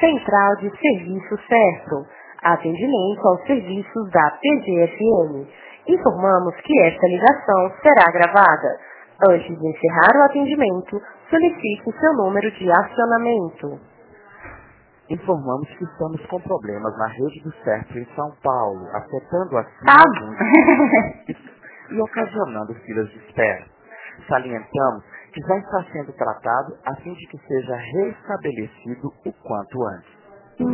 Central de Serviço Certo. Atendimento aos serviços da PGFM. Informamos que esta ligação será gravada. Antes de encerrar o atendimento, solicite seu número de acionamento. Informamos que estamos com problemas na rede do Certo em São Paulo, afetando assim e ocasionando filas de espera. Salientamos que já está sendo tratado a fim de que seja restabelecido o quanto antes.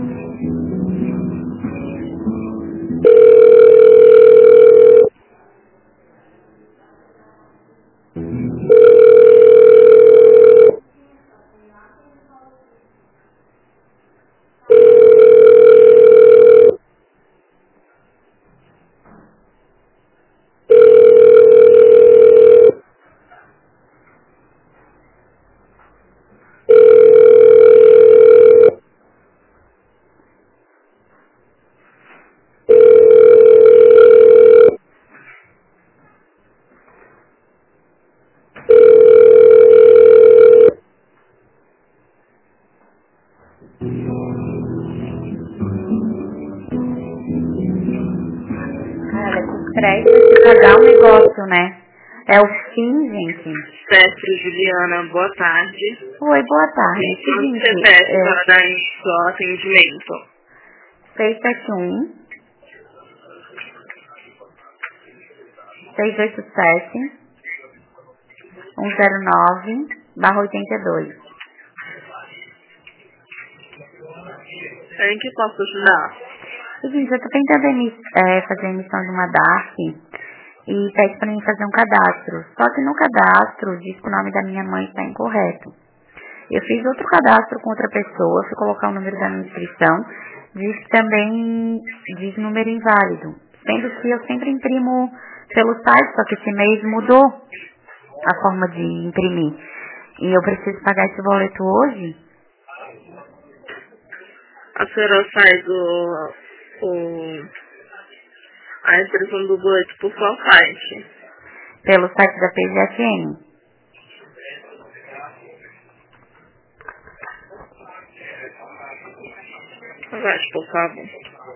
Olha, com crédito vai se pagar um negócio, né? É o fim, gente. Céfiro Juliana, boa tarde. Oi, boa tarde. Seguinte, CPF para dar só atendimento. 671 687 109/82. Em que posso ajudar? Seguinte, eu tô tentando fazer a emissão de uma DARF e pede pra mim fazer um cadastro. Só que no cadastro diz que o nome da minha mãe está incorreto. Eu fiz outro cadastro com outra pessoa, fui colocar o número da minha inscrição, diz que também diz número inválido. Sendo que eu sempre imprimo pelo site, só que esse mês mudou a forma de imprimir. E eu preciso pagar esse boleto hoje. A senhora faz a impressão do boleto por qual site? Pelo site da PGFM. Aguarde, por favor.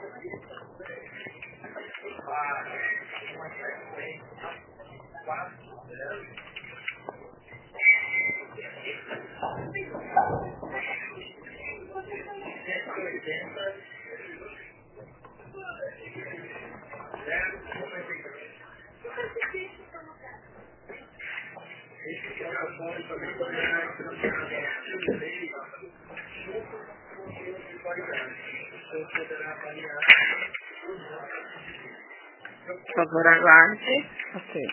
Por favor, aguarde. Ok.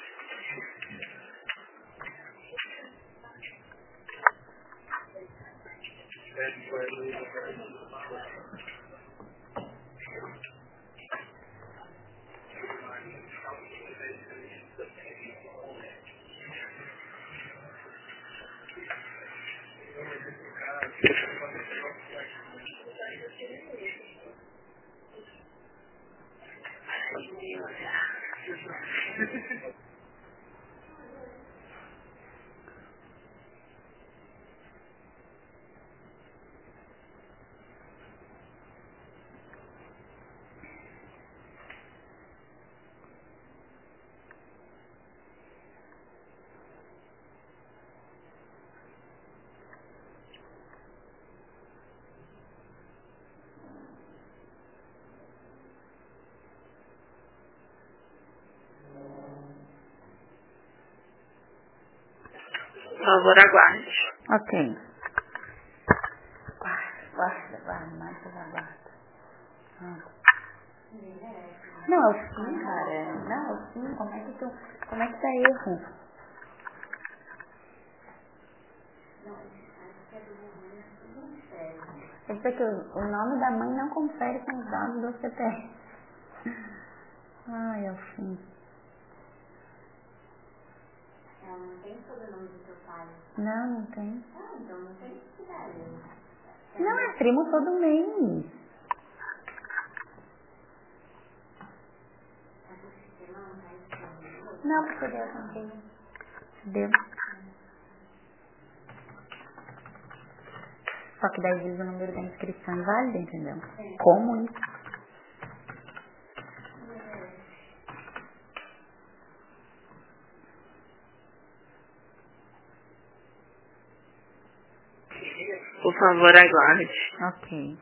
Por favor, aguarde. Ok. Guarda, mais aguarda. Não, é o fim, cara. Não, é o fim. Como é que tá erro? Quer dizer que o nome da mãe não confere com os dados do CPF. Ai, é o fim. Ela não tem sobrenome do seu pai? Não tem. Ah, então não tem necessidade. Não, é primo todo mês. Não, porque Deus não tem. Deus. Só que daí às vezes o número da inscrição é válido, entendeu? Como isso? Por favor, aguarde. Ok.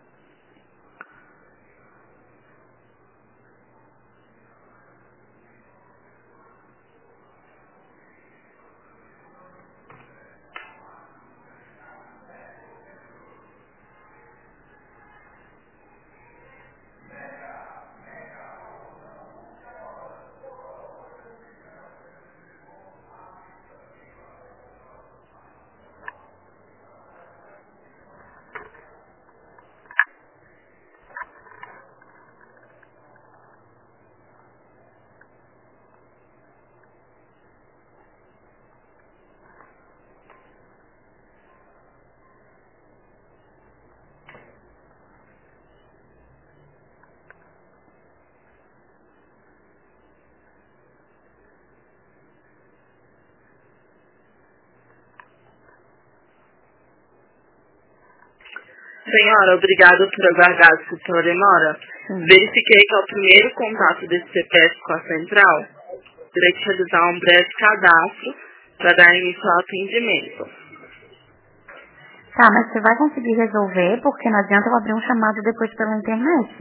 Senhora, obrigado por aguardar sua demora. Verifiquei que é o primeiro contato desse CPF com a central. Terei que realizar um breve cadastro para dar início ao atendimento. Tá, mas você vai conseguir resolver, porque não adianta eu abrir um chamado depois pela internet.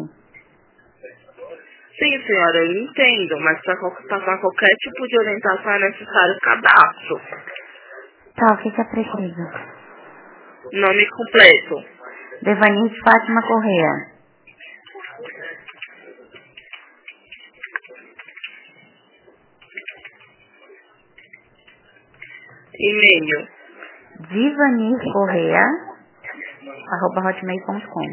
Sim, senhora, eu entendo, mas para passar qualquer tipo de orientação é necessário cadastro. Tá, o que é preciso? Nome completo. Devani Fátima Correia. E-mail. divanircorreia@hotmail.com.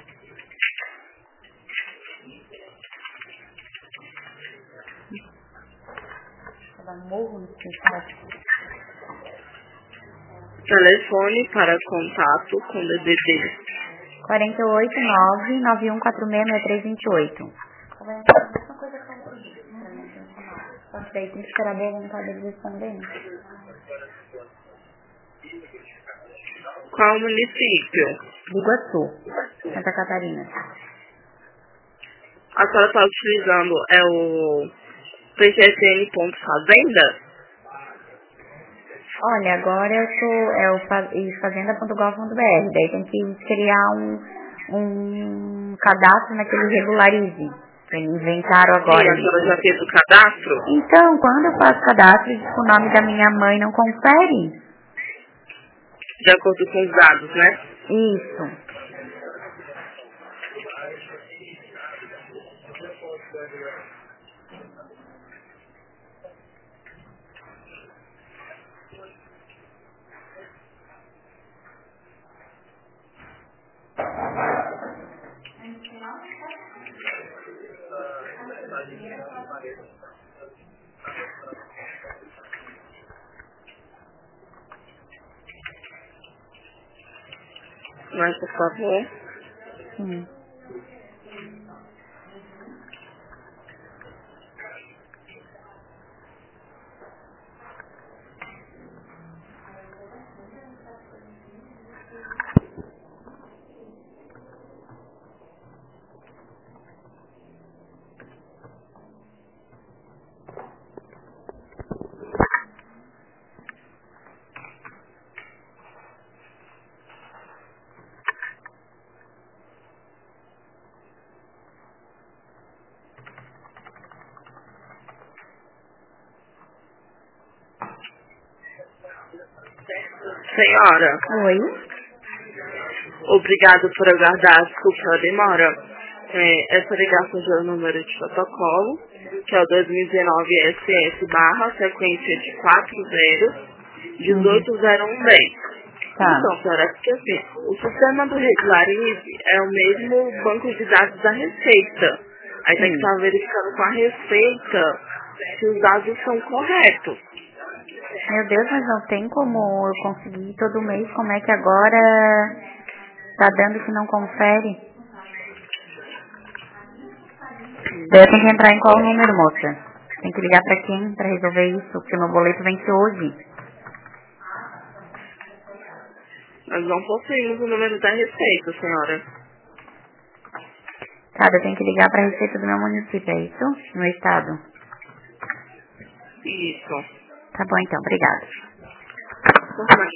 Telefone para contato com DDD. 489-9146-6328. A mesma coisa que eu pedi. Só que daí tem que esperar a boa vontade deles responderem. Qual município? Iguaçu, Santa Catarina. A senhora está utilizando o pgsn.fazenda? Olha, agora eu tô, fazenda.gov.br, daí tem que criar um cadastro naquele Regularize, que eles inventaram agora. Sim, a senhora já fez o cadastro? Então, quando eu faço cadastro, diz que o nome da minha mãe não confere? De acordo com os dados, né? Isso. Mas, por favor. Sim. Senhora. Oi? Obrigado por aguardar, desculpa a demora. Essa ligação já é o número de protocolo, que é o 2019-SS/sequência de 40-180110. Tá. Então, senhora, porque assim, o sistema do Regularize é o mesmo banco de dados da Receita. Aí tem que estar verificando com a Receita se os dados são corretos. Meu Deus, mas não tem como eu conseguir todo mês, como é que agora tá dando que não confere? Daí eu tenho que entrar em qual número, moça? Tem que ligar pra quem pra resolver isso, porque meu boleto vence hoje. Nós não possuímos o número da Receita, senhora. Tá, eu tenho que ligar para a Receita do meu município, é isso? No estado? Isso. Tá bom, então. Obrigada.